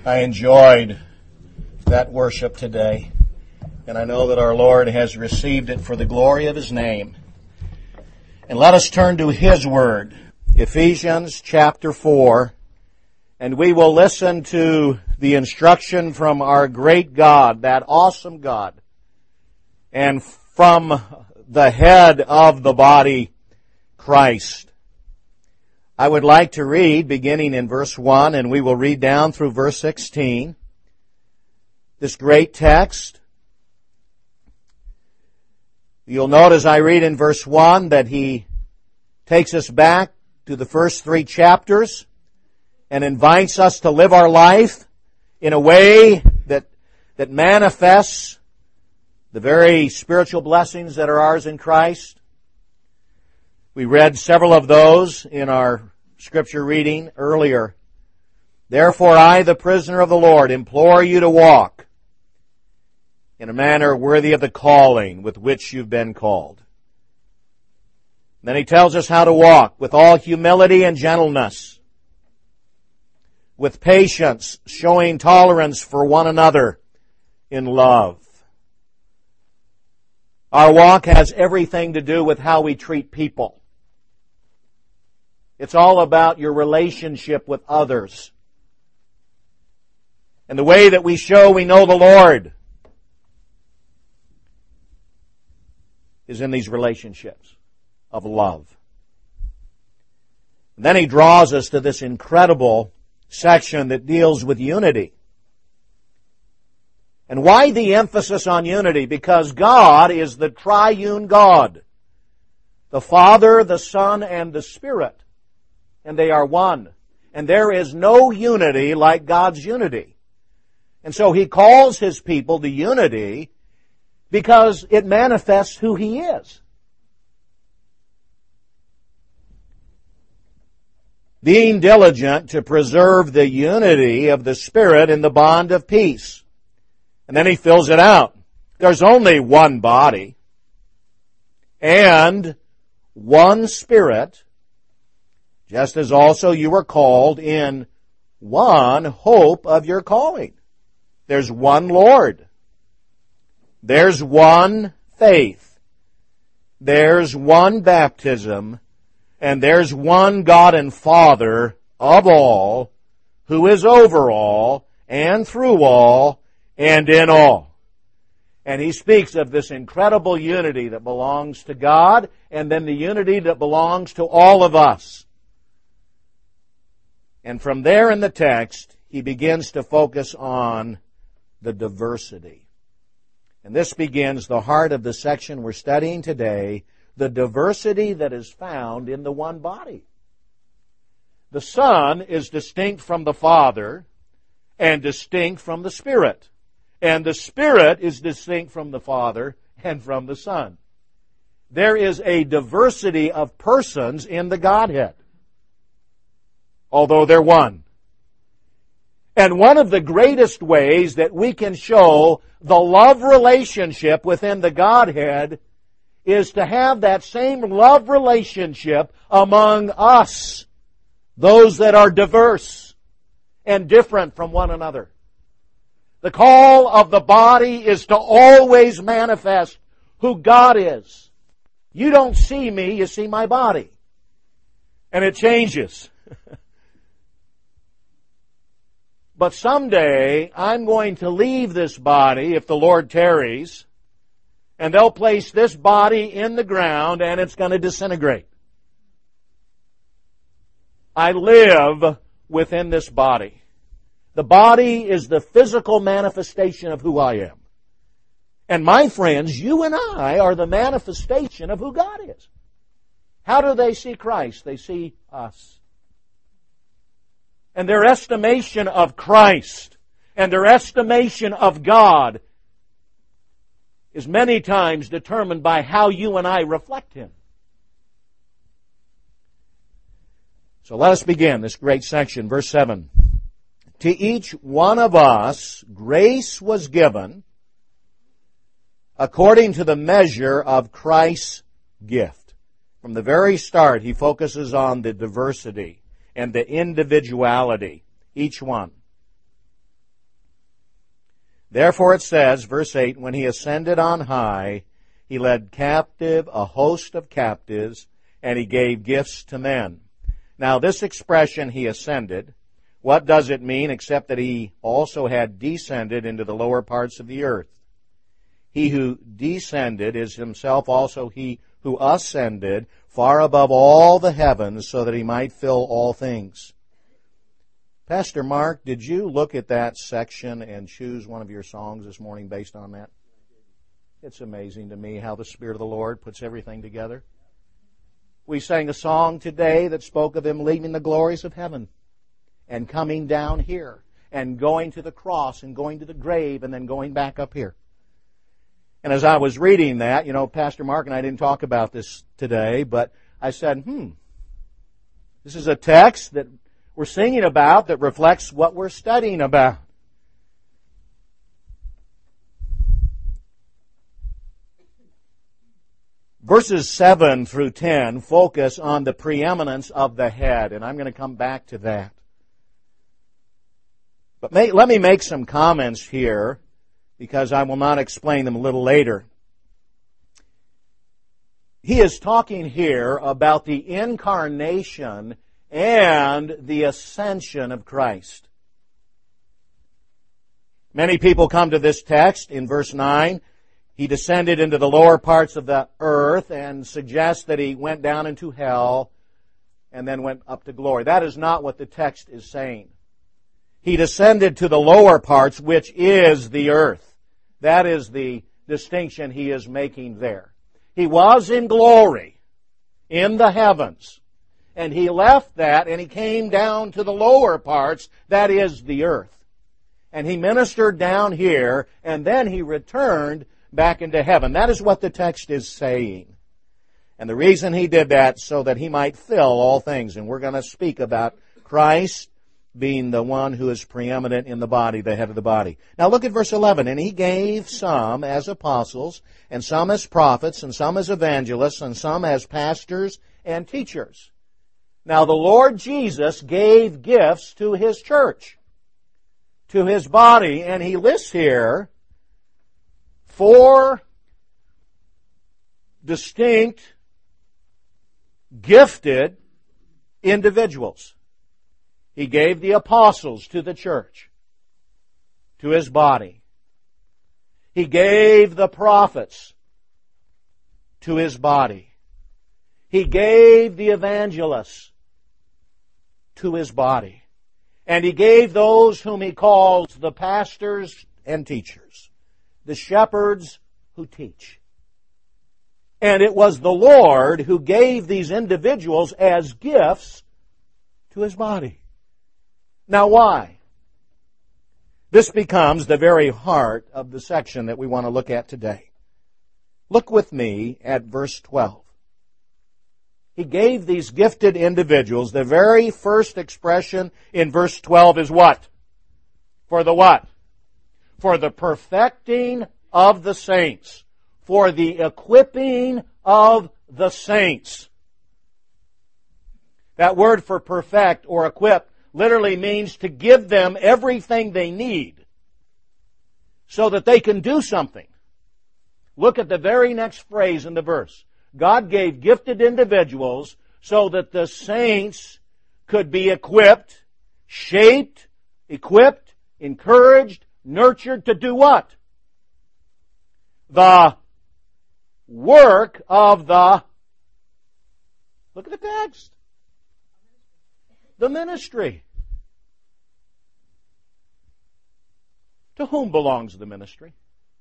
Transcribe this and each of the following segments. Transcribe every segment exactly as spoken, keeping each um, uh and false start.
I enjoyed that worship today, and I know that our Lord has received it for the glory of His name. And let us turn to His Word, Ephesians chapter four, and we will listen to the instruction from our great God, that awesome God, and from the head of the body, Christ. I would like to read, beginning in verse one, and we will read down through verse sixteen, this great text. You'll note as I read in verse one that he takes us back to the first three chapters and invites us to live our life in a way that, that manifests the very spiritual blessings that are ours in Christ. We read several of those in our scripture reading earlier. Therefore I, the prisoner of the Lord, implore you to walk in a manner worthy of the calling with which you've been called. Then he tells us how to walk with all humility and gentleness, with patience, showing tolerance for one another in love. Our walk has everything to do with how we treat people. It's all about your relationship with others. And the way that we show we know the Lord is in these relationships of love. And then he draws us to this incredible section that deals with unity. And why the emphasis on unity? Because God is the triune God. The Father, the Son, and the Spirit. And they are one. And there is no unity like God's unity. And so He calls His people to unity because it manifests who He is. Being diligent to preserve the unity of the Spirit in the bond of peace. And then he fills it out. There's only one body and one Spirit, just as also you were called in one hope of your calling. There's one Lord. There's one faith. There's one baptism. And there's one God and Father of all, who is over all, and through all, and in all. And he speaks of this incredible unity that belongs to God, and then the unity that belongs to all of us. And from there in the text, he begins to focus on the diversity. And this begins the heart of the section we're studying today, the diversity that is found in the one body. The Son is distinct from the Father and distinct from the Spirit. And the Spirit is distinct from the Father and from the Son. There is a diversity of persons in the Godhead, although they're one. And one of the greatest ways that we can show the love relationship within the Godhead is to have that same love relationship among us, those that are diverse and different from one another. The call of the body is to always manifest who God is. You don't see me, you see my body. And it changes. But someday, I'm going to leave this body, if the Lord tarries, and they'll place this body in the ground, and it's going to disintegrate. I live within this body. The body is the physical manifestation of who I am. And my friends, you and I are the manifestation of who God is. How do they see Christ? They see us. And their estimation of Christ and their estimation of God is many times determined by how you and I reflect Him. So let us begin this great section, verse seven. To each one of us grace was given according to the measure of Christ's gift. From the very start, he focuses on the diversity and the individuality, each one. Therefore it says, verse eight, when he ascended on high, he led captive a host of captives, and he gave gifts to men. Now this expression, he ascended, what does it mean except that he also had descended into the lower parts of the earth? He who descended is himself also he who ascended far above all the heavens so that he might fill all things. Pastor Mark, did you look at that section and choose one of your songs this morning based on that? It's amazing to me how the Spirit of the Lord puts everything together. We sang a song today that spoke of Him leaving the glories of heaven and coming down here and going to the cross and going to the grave and then going back up here. And as I was reading that, you know, Pastor Mark and I didn't talk about this today, but I said, hmm, this is a text that we're singing about that reflects what we're studying about. Verses seven through ten focus on the preeminence of the head, and I'm going to come back to that. But may, let me make some comments here, because I will not explain them a little later. He is talking here about the incarnation and the ascension of Christ. Many people come to this text in verse nine. He descended into the lower parts of the earth and suggests that He went down into hell and then went up to glory. That is not what the text is saying. He descended to the lower parts, which is the earth. That is the distinction he is making there. He was in glory in the heavens, and He left that and He came down to the lower parts, that is the earth. And He ministered down here, and then He returned back into heaven. That is what the text is saying. And the reason He did that, so that He might fill all things. And we're going to speak about Christ being the one who is preeminent in the body, the head of the body. Now look at verse eleven. And He gave some as apostles, and some as prophets, and some as evangelists, and some as pastors and teachers. Now the Lord Jesus gave gifts to His church, to His body, and He lists here four distinct, gifted individuals. He gave the apostles to the church, to His body. He gave the prophets to His body. He gave the evangelists to His body. And He gave those whom He calls the pastors and teachers, the shepherds who teach. And it was the Lord who gave these individuals as gifts to His body. Now why? This becomes the very heart of the section that we want to look at today. Look with me at verse twelve. He gave these gifted individuals, the very first expression in verse twelve is what? For the what? For the perfecting of the saints. For the equipping of the saints. That word for perfect or equip literally means to give them everything they need so that they can do something. Look at the very next phrase in the verse. God gave gifted individuals so that the saints could be equipped, shaped, equipped, encouraged, nurtured to do what? The work of the, look at the text, the ministry. To whom belongs the ministry?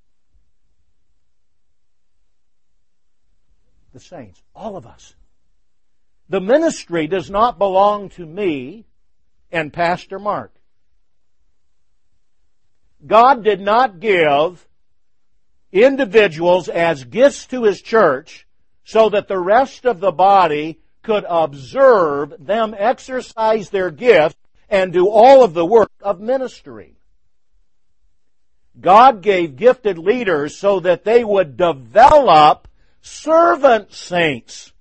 The saints, all of us. The ministry does not belong to me and Pastor Mark. God did not give individuals as gifts to His church so that the rest of the body could observe them exercise their gifts and do all of the work of ministry. God gave gifted leaders so that they would develop servant saints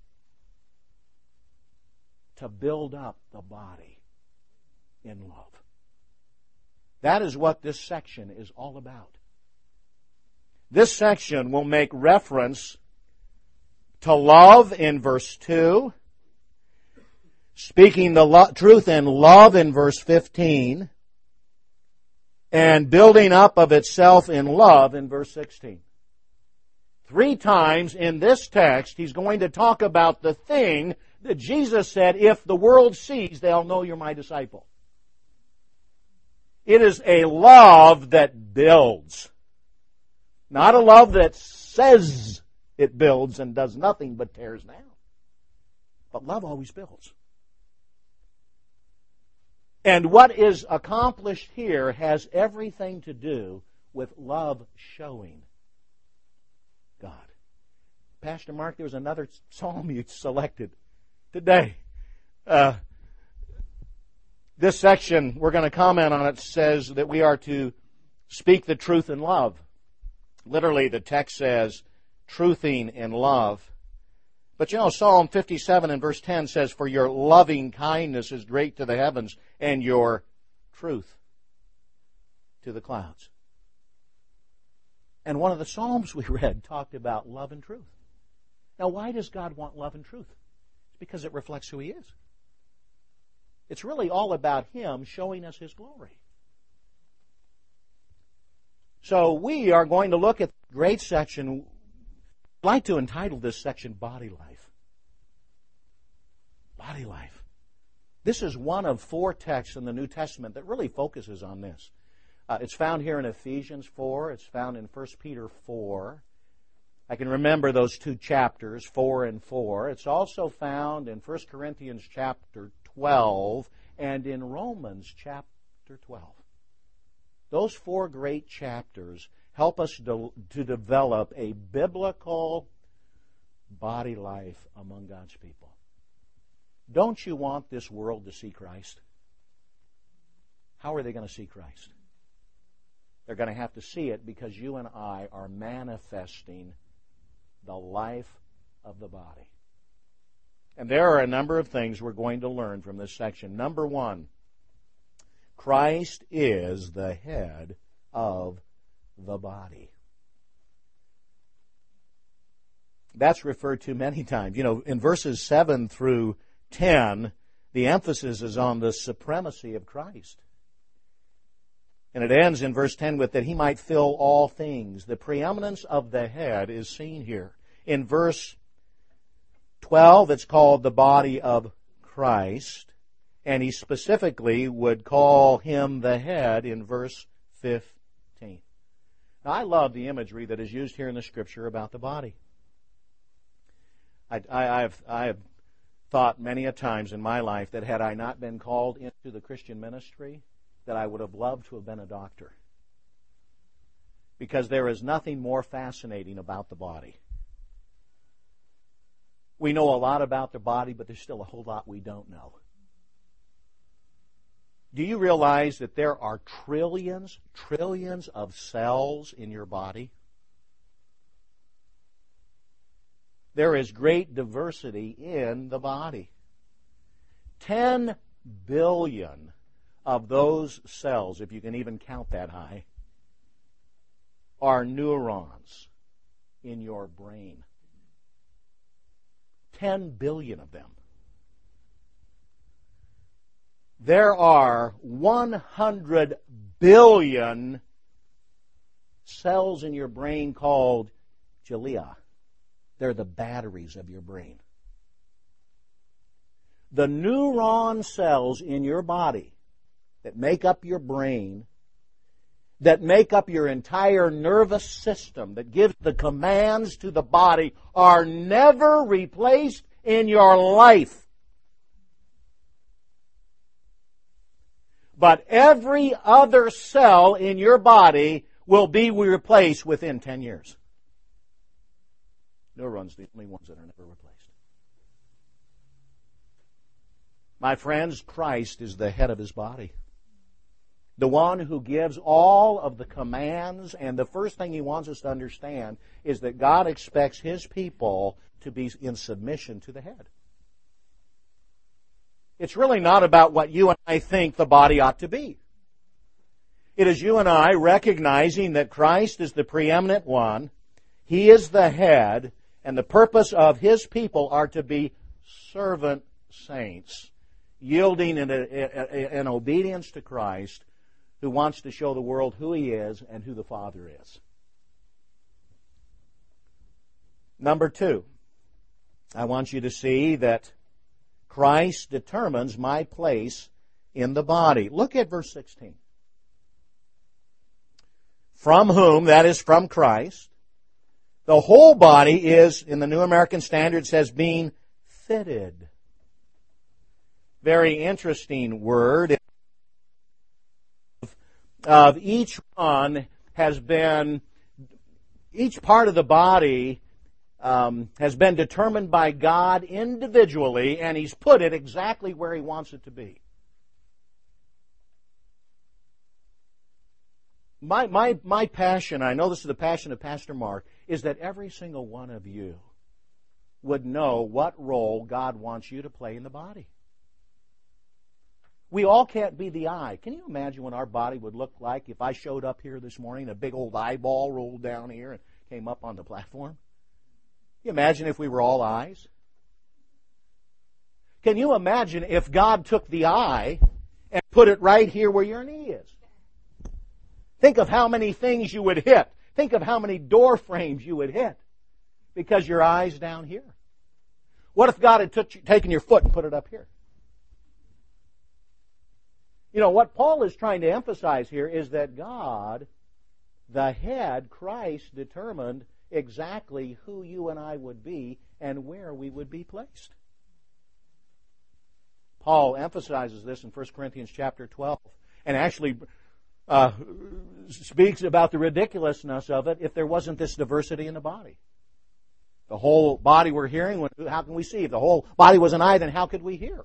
to build up the body in love. That is what this section is all about. This section will make reference to love in verse two, speaking the lo- truth in love in verse fifteen, and building up of itself in love in verse sixteen. Three times in this text, he's going to talk about the thing that Jesus said, if the world sees, they'll know you're my disciple. It is a love that builds. Not a love that says it builds and does nothing but tears down. But love always builds. And what is accomplished here has everything to do with love showing God. Pastor Mark, there was another psalm you selected today. Uh, this section, we're going to comment on it, says that we are to speak the truth in love. Literally, the text says, truthing in love. But you know, Psalm fifty-seven and verse ten says, for your loving kindness is great to the heavens, and your truth to the clouds. And one of the Psalms we read talked about love and truth. Now, why does God want love and truth? It's because it reflects who He is. It's really all about Him showing us His glory. So we are going to look at the great section. I'd like to entitle this section Body Life. Body life. This is one of four texts in the New Testament that really focuses on this. Uh, it's found here in Ephesians four. It's found in First Peter four. I can remember those two chapters, four and four. It's also found in First Corinthians chapter twelve and in Romans chapter twelve. Those four great chapters help us to, to develop a biblical body life among God's people. Don't you want this world to see Christ? How are they going to see Christ? They're going to have to see it because you and I are manifesting the life of the body. And there are a number of things we're going to learn from this section. Number one, Christ is the head of the body. That's referred to many times. You know, in verses seven through ten, the emphasis is on the supremacy of Christ. And it ends in verse ten with that He might fill all things. The preeminence of the head is seen here. In verse twelve, it's called the body of Christ. And he specifically would call Him the head in verse fifteen. Now, I love the imagery that is used here in the Scripture about the body. I, I, I've, I have thought many a times in my life that had I not been called into the Christian ministry, that I would have loved to have been a doctor. Because there is nothing more fascinating about the body. We know a lot about the body, but there's still a whole lot we don't know. Do you realize that there are trillions, trillions of cells in your body? There is great diversity in the body. Ten billion of those cells, if you can even count that high, are neurons in your brain. Ten billion of them. There are one hundred billion cells in your brain called glia. They're the batteries of your brain. The neuron cells in your body that make up your brain, that make up your entire nervous system, that gives the commands to the body, are never replaced in your life. But every other cell in your body will be replaced within ten years. Neurons are the only ones that are never replaced. My friends, Christ is the head of His body. The one who gives all of the commands, and the first thing He wants us to understand is that God expects His people to be in submission to the head. It's really not about what you and I think the body ought to be. It is you and I recognizing that Christ is the preeminent one, He is the head, and the purpose of His people are to be servant saints, yielding in, in obedience to Christ, who wants to show the world who He is and who the Father is. Number two, I want you to see that Christ determines my place in the body. Look at verse sixteen. From whom, that is from Christ, the whole body is, in the New American Standard, says being fitted. Very interesting word. Of each one has been, each part of the body um, has been determined by God individually, and He's put it exactly where He wants it to be. My, my, my passion, I know this is the passion of Pastor Mark, is that every single one of you would know what role God wants you to play in the body. We all can't be the eye. Can you imagine what our body would look like if I showed up here this morning, a big old eyeball rolled down here and came up on the platform? Can you imagine if we were all eyes? Can you imagine if God took the eye and put it right here where your knee is? Think of how many things you would hit. Think of how many door frames you would hit because your eye's down here. What if God had took, taken your foot and put it up here? You know, what Paul is trying to emphasize here is that God, the head, Christ, determined exactly who you and I would be and where we would be placed. Paul emphasizes this in First Corinthians chapter twelve and actually uh, speaks about the ridiculousness of it if there wasn't this diversity in the body. The whole body we're hearing, how can we see? If the whole body was an eye, then how could we hear?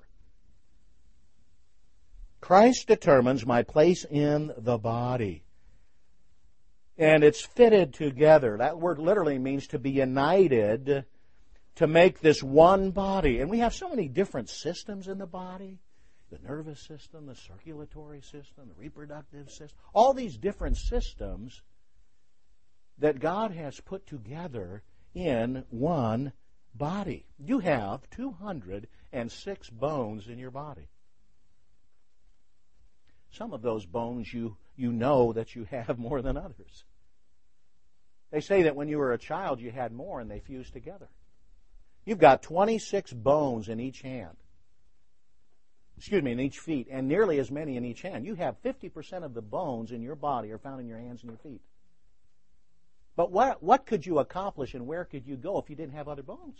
Christ determines my place in the body. And it's fitted together. That word literally means to be united to make this one body. And we have so many different systems in the body. The nervous system, the circulatory system, the reproductive system. All these different systems that God has put together in one body. You have two hundred six bones in your body. Some of those bones you, you know that you have more than others. They say that when you were a child you had more and they fused together. You've got twenty-six bones in each hand. Excuse me, in each feet, and nearly as many in each hand. You have fifty percent of the bones in your body are found in your hands and your feet. But what, what could you accomplish and where could you go if you didn't have other bones?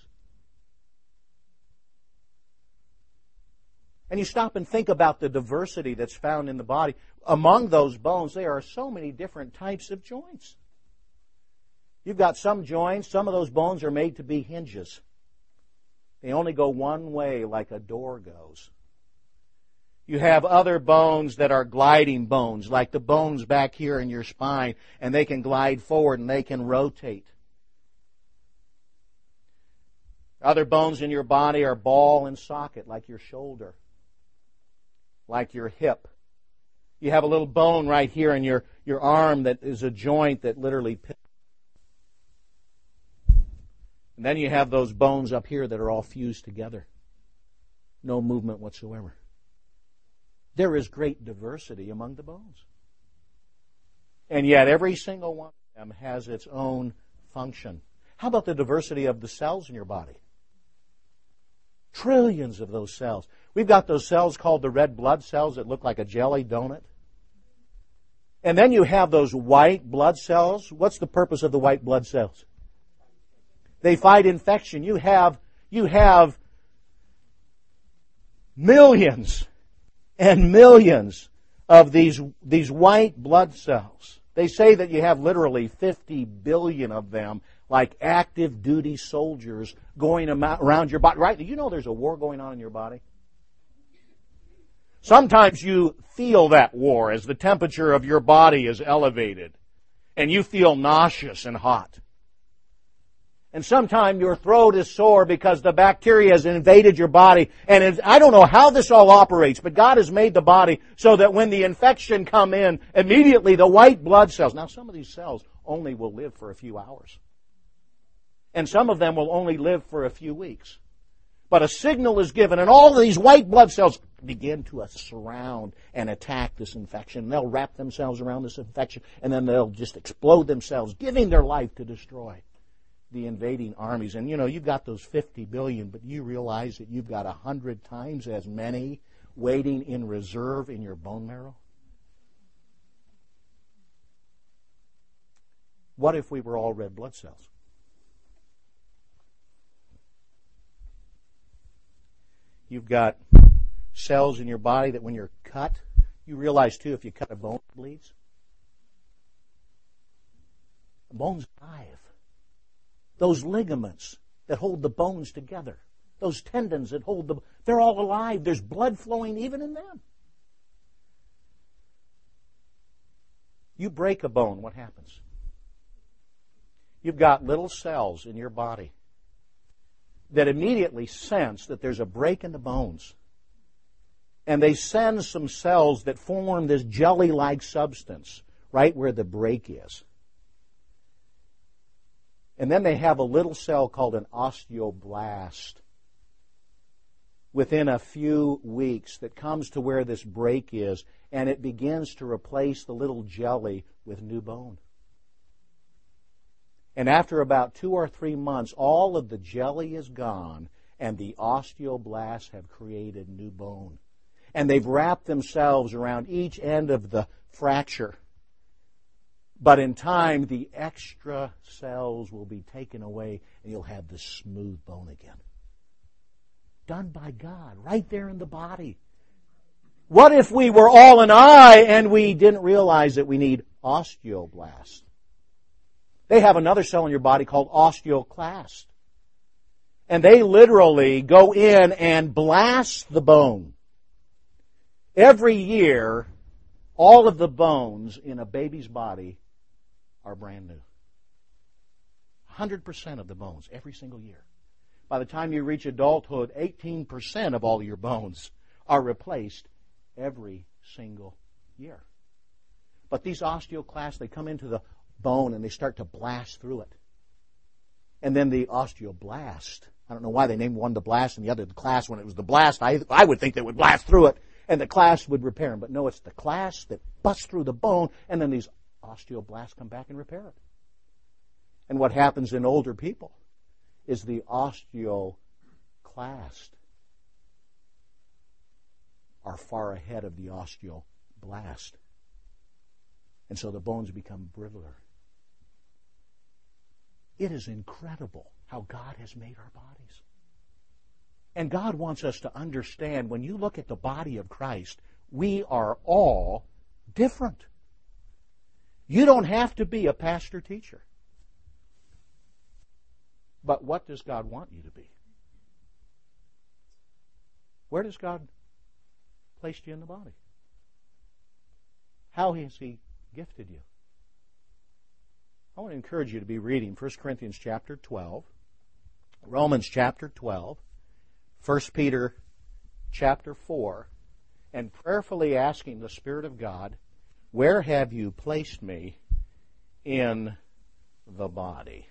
And you stop and think about the diversity that's found in the body. Among those bones, there are so many different types of joints. You've got some joints, some of those bones are made to be hinges. They only go one way like a door goes. You have other bones that are gliding bones, like the bones back here in your spine, and they can glide forward and they can rotate. Other bones in your body are ball and socket, like your shoulder, like your hip. You have a little bone right here in your, your arm that is a joint that literally pivots. And then you have those bones up here that are all fused together. No movement whatsoever. There is great diversity among the bones. And yet every single one of them has its own function. How about the diversity of the cells in your body? Trillions of those cells. We've got those cells called the red blood cells that look like a jelly donut. And then you have those white blood cells. What's the purpose of the white blood cells? They fight infection. You have, you have millions and millions of these, these white blood cells. They say that you have literally fifty billion of them, like active duty soldiers going around your body. Right? Do you know there's a war going on in your body? Sometimes you feel that war as the temperature of your body is elevated and you feel nauseous and hot. And sometime your throat is sore because the bacteria has invaded your body. And it's, I don't know how this all operates, but God has made the body so that when the infection come in, immediately the white blood cells. Now some of these cells only will live for a few hours. And some of them will only live for a few weeks. But a signal is given, and all of these white blood cells begin to surround and attack this infection. They'll wrap themselves around this infection, and then they'll just explode themselves, giving their life to destroy the invading armies. And you know, you've got those fifty billion, but you realize that you've got a hundred times as many waiting in reserve in your bone marrow? What if we were all red blood cells? You've got cells in your body that when you're cut, you realize too, if you cut a bone, it bleeds. The bone's alive. Those ligaments that hold the bones together, those tendons that hold the, they're all alive. There's blood flowing even in them. You break a bone, what happens? You've got little cells in your body that immediately sense that there's a break in the bones. And they send some cells that form this jelly-like substance right where the break is. And then they have a little cell called an osteoblast within a few weeks that comes to where this break is, and it begins to replace the little jelly with new bone. And after about two or three months, all of the jelly is gone, and the osteoblasts have created new bone. And they've wrapped themselves around each end of the fracture. But in time, the extra cells will be taken away, and you'll have this smooth bone again. Done by God, right there in the body. What if we were all an eye and we didn't realize that we need osteoblasts? They have another cell in your body called osteoclast. And they literally go in and blast the bone. Every year, all of the bones in a baby's body are brand new. one hundred percent of the bones every single year. By the time you reach adulthood, eighteen percent of all your bones are replaced every single year. But these osteoclasts, they come into the bone and they start to blast through it. And then the osteoblast, I don't know why they named one the blast and the other the class. When it was the blast, I, I would think they would blast through it and the class would repair them. But no, it's the class that busts through the bone, and then these osteoblasts come back and repair it. And what happens in older people is the osteoclast are far ahead of the osteoblast. And so the bones become brittler. It is incredible how God has made our bodies. And God wants us to understand, when you look at the body of Christ, we are all different. You don't have to be a pastor teacher. But what does God want you to be? Where does God place you in the body? How has He gifted you? I want to encourage you to be reading First Corinthians chapter twelve, Romans chapter twelve, First Peter chapter four, and prayerfully asking the Spirit of God, where have you placed me in the body?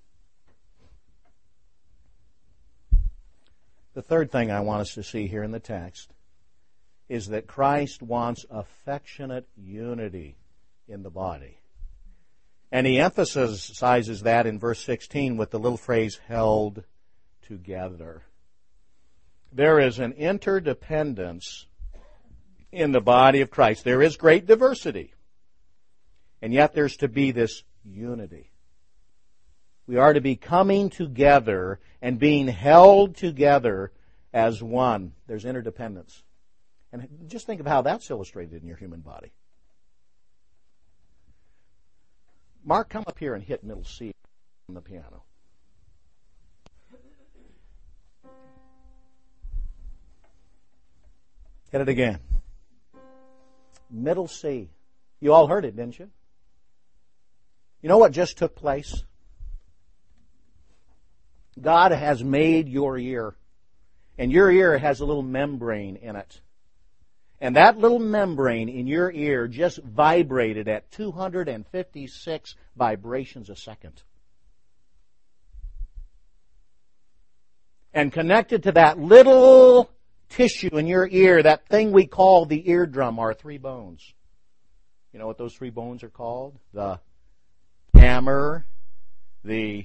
The third thing I want us to see here in the text is that Christ wants affectionate unity in the body. And he emphasizes that in verse sixteen with the little phrase, held together. There is an interdependence in the body of Christ. There is great diversity. And yet there's to be this unity. We are to be coming together and being held together as one. There's interdependence. And just think of how that's illustrated in your human body. Mark, come up here and hit middle C on the piano. Hit it again. Middle C. You all heard it, didn't you? You know what just took place? God has made your ear, and your ear has a little membrane in it. And that little membrane in your ear just vibrated at two hundred fifty-six vibrations a second. And connected to that little tissue in your ear, that thing we call the eardrum, are three bones. You know what those three bones are called? The hammer, the,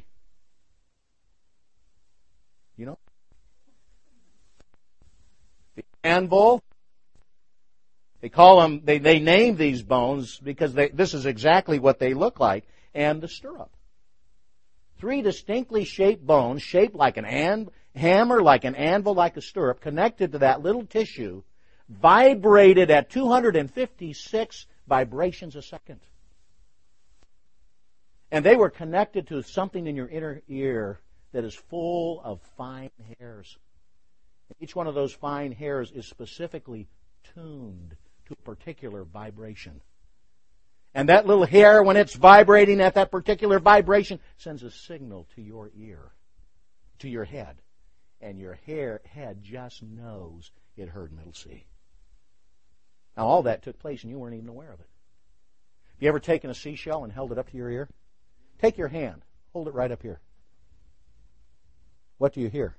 you know, the anvil. They call them, they, they name these bones because they, this is exactly what they look like, and the stirrup. Three distinctly shaped bones, shaped like an an, hammer, like an anvil, like a stirrup, connected to that little tissue, vibrated at two hundred fifty-six vibrations a second. And they were connected to something in your inner ear that is full of fine hairs. Each one of those fine hairs is specifically tuned to a particular vibration. And that little hair, when it's vibrating at that particular vibration, sends a signal to your ear, to your head. And your hair, head just knows it heard Middle C. Now, all that took place and you weren't even aware of it. Have you ever taken a seashell and held it up to your ear? Take your hand. Hold it right up here. What do you hear?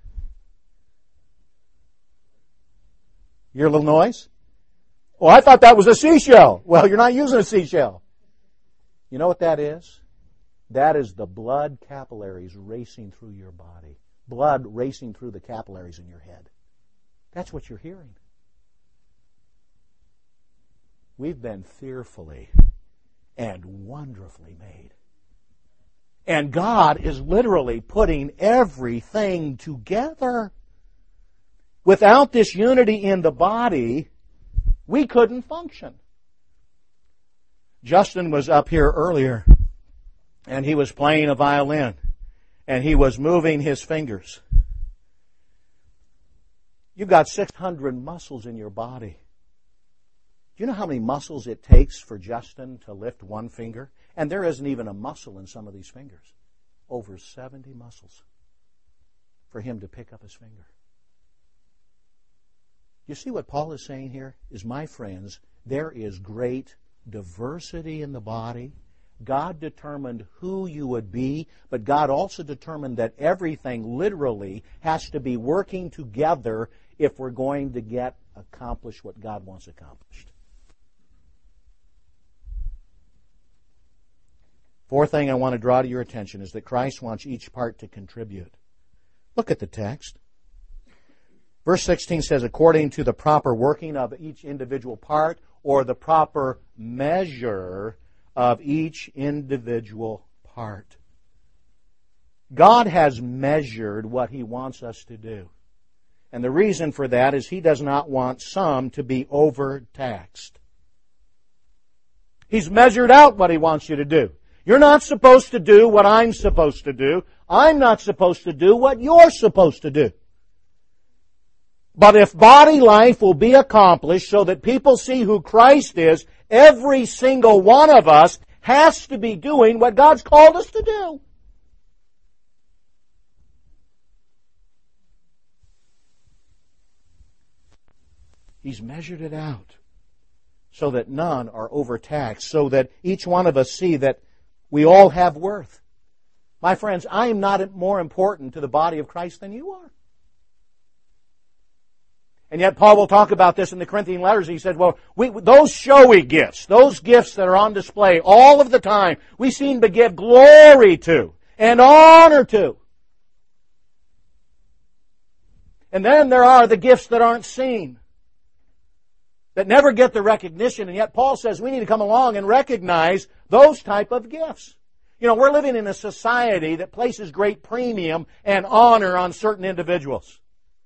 You hear a little noise? Oh, I thought that was a seashell. Well, you're not using a seashell. You know what that is? That is the blood capillaries racing through your body. Blood racing through the capillaries in your head. That's what you're hearing. We've been fearfully and wonderfully made. And God is literally putting everything together. Without this unity in the body, we couldn't function. Justin was up here earlier, and he was playing a violin, and he was moving his fingers. You've got six hundred muscles in your body. Do you know how many muscles it takes for Justin to lift one finger? And there isn't even a muscle in some of these fingers. Over seventy muscles for him to pick up his finger. You see what Paul is saying here? Is, my friends, there is great diversity in the body. God determined who you would be, but God also determined that everything literally has to be working together if we're going to get accomplished what God wants accomplished. Fourth thing I want to draw to your attention is that Christ wants each part to contribute. Look at the text. Verse sixteen says, according to the proper working of each individual part, or the proper measure of each individual part. God has measured what He wants us to do. And the reason for that is He does not want some to be overtaxed. He's measured out what He wants you to do. You're not supposed to do what I'm supposed to do. I'm not supposed to do what you're supposed to do. But if body life will be accomplished so that people see who Christ is, every single one of us has to be doing what God's called us to do. He's measured it out so that none are overtaxed, so that each one of us see that we all have worth. My friends, I am not more important to the body of Christ than you are. And yet Paul will talk about this in the Corinthian letters. He said, well, we, those showy gifts, those gifts that are on display all of the time, we seem to give glory to and honor to. And then there are the gifts that aren't seen, that never get the recognition. And yet Paul says we need to come along and recognize those type of gifts. You know, we're living in a society that places great premium and honor on certain individuals.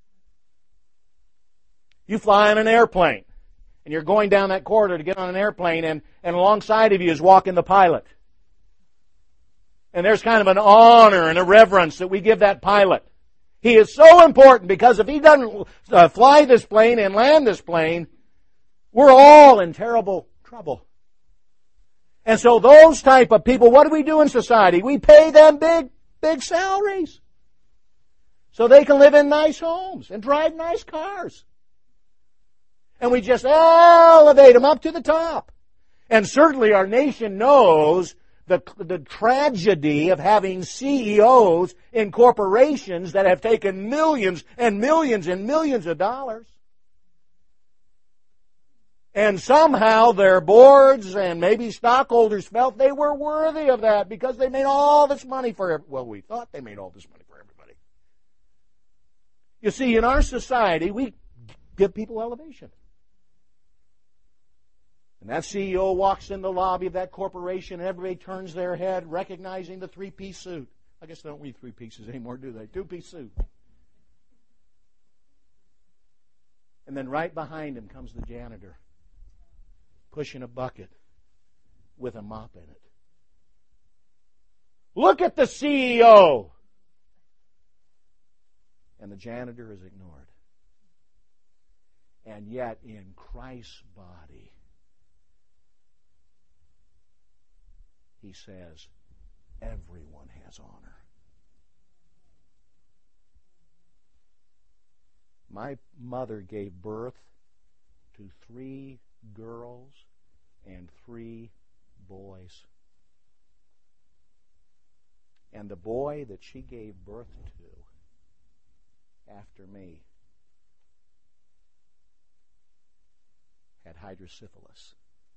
You fly on an airplane, and you're going down that corridor to get on an airplane, and, and alongside of you is walking the pilot. And there's kind of an honor and a reverence that we give that pilot. He is so important because if he doesn't uh, fly this plane and land this plane, we're all in terrible trouble. And so those type of people, what do we do in society? We pay them big, big salaries. so they can live in nice homes and drive nice cars. And we just elevate them up to the top. And certainly our nation knows the, the tragedy of having C E Os in corporations that have taken millions and millions and millions of dollars. And somehow their boards and maybe stockholders felt they were worthy of that because they made all this money for everybody. Well, we thought they made all this money for everybody. You see, in our society, we give people elevation. And that C E O walks in the lobby of that corporation and everybody turns their head recognizing the three-piece suit. I guess they don't wear three pieces anymore, do they? Two-piece suit. And then right behind him comes the janitor, pushing a bucket with a mop in it. Look at the C E O! And the janitor is ignored. And yet in Christ's body, he says, everyone has honor. My mother gave birth to three girls and three boys. And the boy that she gave birth to after me had hydrocephalus.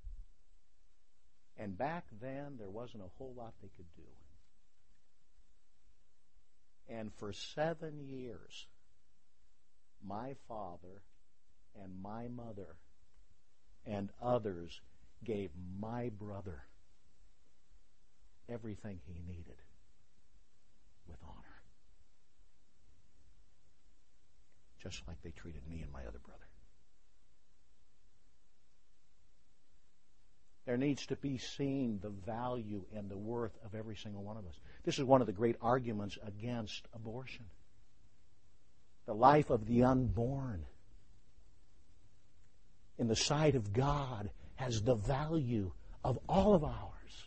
And back then, there wasn't a whole lot they could do. And for seven years, my father and my mother and others gave my brother everything he needed with honor. Just like they treated me and my other brother. There needs to be seen the value and the worth of every single one of us. This is one of the great arguments against abortion. The life of the unborn, in the sight of God, has the value of all of ours.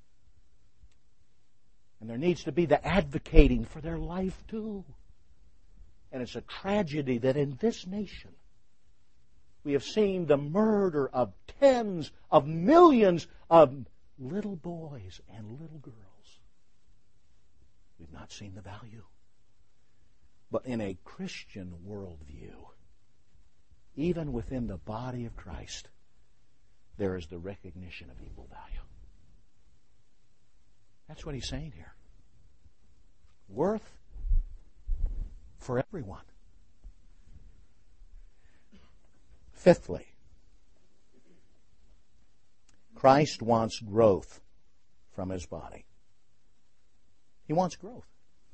And there needs to be the advocating for their life too. And it's a tragedy that in this nation, we have seen the murder of tens of millions of little boys and little girls. We've not seen the value. But in a Christian worldview, even within the body of Christ, there is the recognition of equal value. That's what he's saying here. Worth for everyone. Fifthly, Christ wants growth from his body. He wants growth.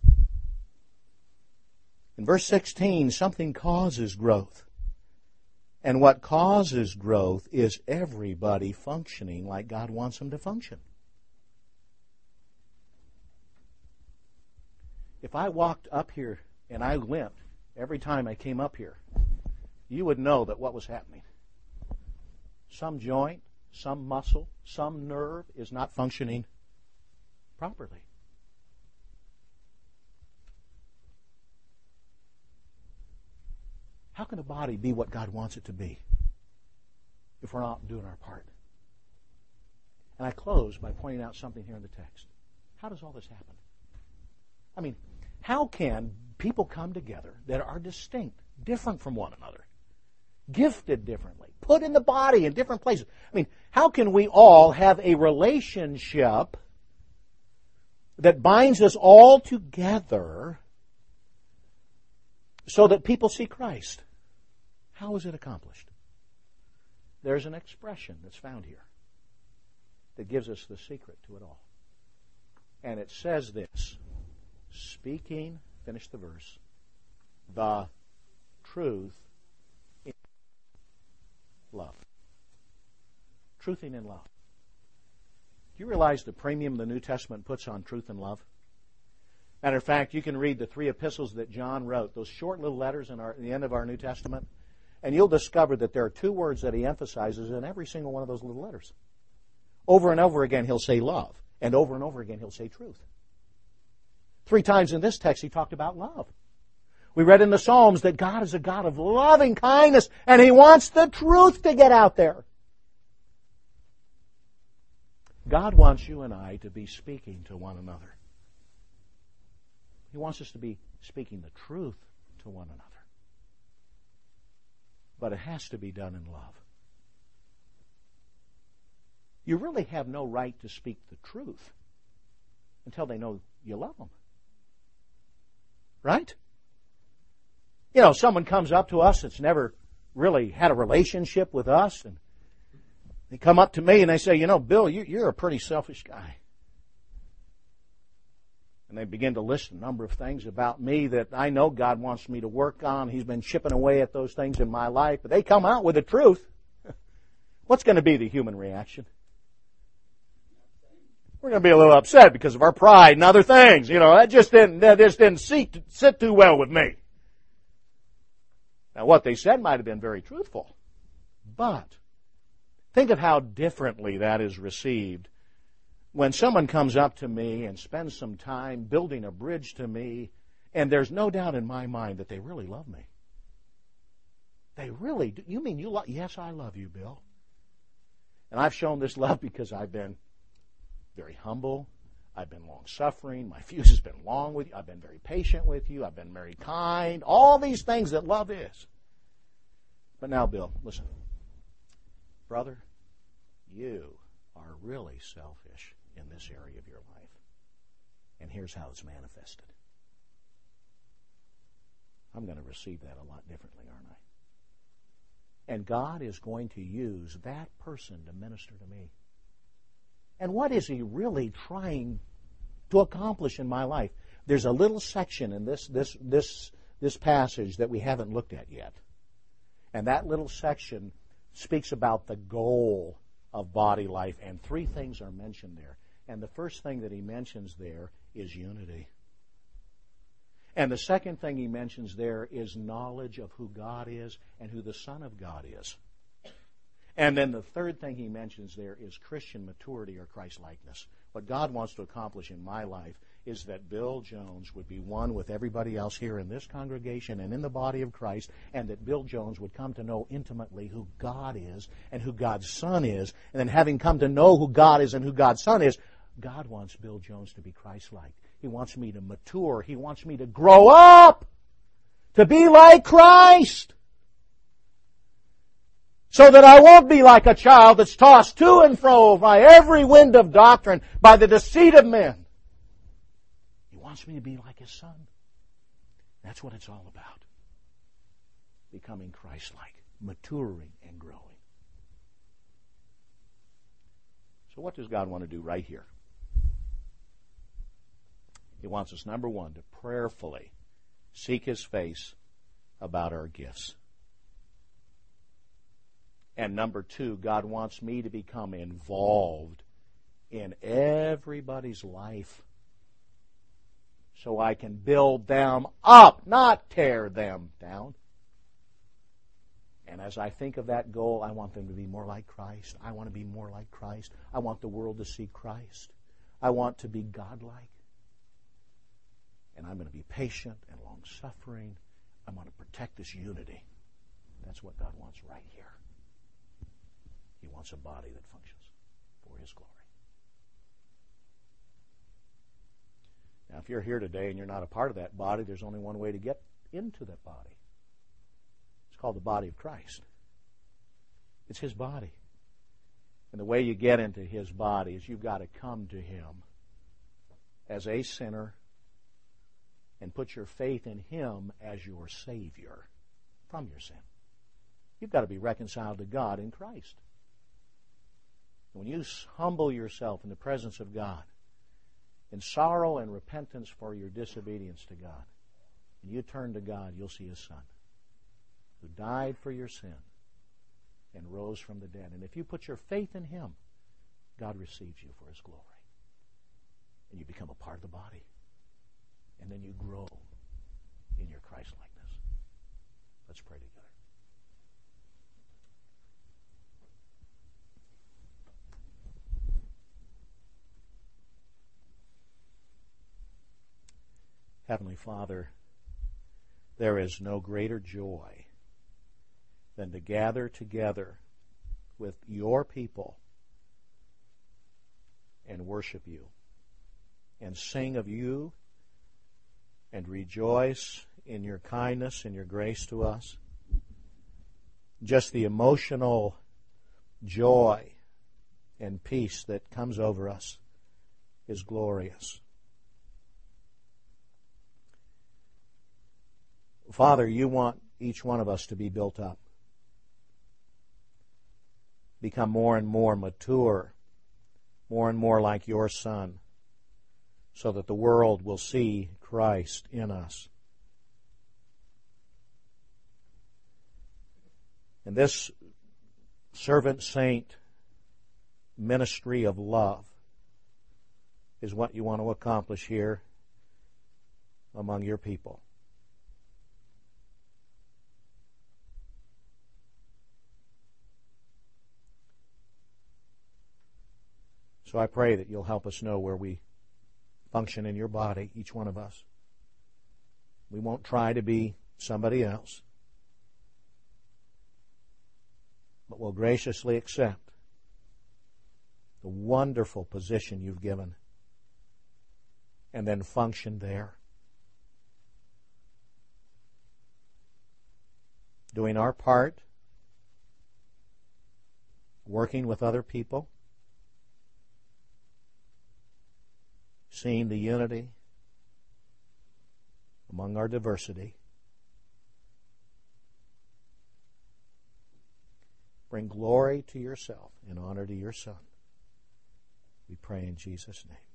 In verse sixteen, something causes growth. And what causes growth is everybody functioning like God wants them to function. If I walked up here and I limped every time I came up here, you would know that what was happening. Some joint, some muscle, some nerve is not functioning properly. How can a body be what God wants it to be if we're not doing our part? And I close by pointing out something here in the text. How does all this happen? I mean, how can people come together that are distinct, different from one another, gifted differently, put in the body in different places? I mean, how can we all have a relationship that binds us all together so that people see Christ? How is it accomplished? There's an expression that's found here that gives us the secret to it all. And it says this: speaking, finish the verse, the truth in love. Truthing in love. Do you realize the premium the New Testament puts on truth and love? Matter of fact, you can read the three epistles that John wrote, those short little letters in, our, in the end of our New Testament, and you'll discover that there are two words that he emphasizes in every single one of those little letters. Over and over again, he'll say love, and over and over again, he'll say truth. Three times in this text, he talked about love. We read in the Psalms that God is a God of loving kindness, and He wants the truth to get out there. God wants you and I to be speaking to one another. He wants us to be speaking the truth to one another. But it has to be done in love. You really have no right to speak the truth until they know you love them. Right? You know, someone comes up to us that's never really had a relationship with us, and they come up to me and they say, you know, Bill, you, you're a pretty selfish guy. And they begin to list a number of things about me that I know God wants me to work on. He's been chipping away at those things in my life. But they come out with the truth. What's going to be the human reaction? We're going to be a little upset because of our pride and other things. You know, that just didn't, that just didn't sit, sit too well with me. Now, what they said might have been very truthful. But think of how differently that is received when someone comes up to me and spends some time building a bridge to me, and there's no doubt in my mind that they really love me. They really do. You mean you love? Yes, I love you, Bill. And I've shown this love because I've been very humble. I've been long-suffering. My fuse has been long with you. I've been very patient with you. I've been very kind. All these things that love is. But now, Bill, listen. Brother, you are really selfish in this area of your life. And here's how it's manifested. I'm going to receive that a lot differently, aren't I? And God is going to use that person to minister to me. And what is He really trying to accomplish in my life? There's a little section in this, this, this, this passage that we haven't looked at yet. And that little section speaks about the goal of body life, and three things are mentioned there. And the first thing that he mentions there is unity. And the second thing he mentions there is knowledge of who God is and who the Son of God is. And then the third thing he mentions there is Christian maturity or Christ-likeness. What God wants to accomplish in my life is that Bill Jones would be one with everybody else here in this congregation and in the body of Christ, and that Bill Jones would come to know intimately who God is and who God's Son is. And then having come to know who God is and who God's Son is, God wants Bill Jones to be Christ-like. He wants me to mature. He wants me to grow up to be like Christ. So that I won't be like a child that's tossed to and fro by every wind of doctrine, by the deceit of men. He wants me to be like His Son. That's what it's all about. Becoming Christ-like, maturing and growing. So what does God want to do right here? He wants us, number one, to prayerfully seek His face about our gifts. And number two, God wants me to become involved in everybody's life so I can build them up, not tear them down. And as I think of that goal, I want them to be more like Christ. I want to be more like Christ. I want the world to see Christ. I want to be godlike. And I'm going to be patient and long-suffering. I want to protect this unity. That's what God wants right here. He wants a body that functions for His glory. Now, if you're here today and you're not a part of that body, there's only one way to get into that body. It's called the body of Christ. It's His body. And the way you get into His body is you've got to come to Him as a sinner and put your faith in Him as your Savior from your sin. You've got to be reconciled to God in Christ. When you humble yourself in the presence of God, in sorrow and repentance for your disobedience to God, and you turn to God, you'll see His Son, who died for your sin and rose from the dead. And if you put your faith in Him, God receives you for His glory. And you become a part of the body. And then you grow in your Christ-likeness. Let's pray together. Heavenly Father, there is no greater joy than to gather together with your people and worship you and sing of you and rejoice in your kindness and your grace to us. Just the emotional joy and peace that comes over us is glorious. Father, you want each one of us to be built up, become more and more mature, more and more like your Son, so that the world will see Christ in us. And this servant saint ministry of love is what you want to accomplish here among your people. So I pray that you'll help us know where we function in your body, each one of us. We won't try to be somebody else, but we'll graciously accept the wonderful position you've given and then function there, doing our part, working with other people, seeing the unity among our diversity. Bring glory to yourself and honor to your Son. We pray in Jesus' name.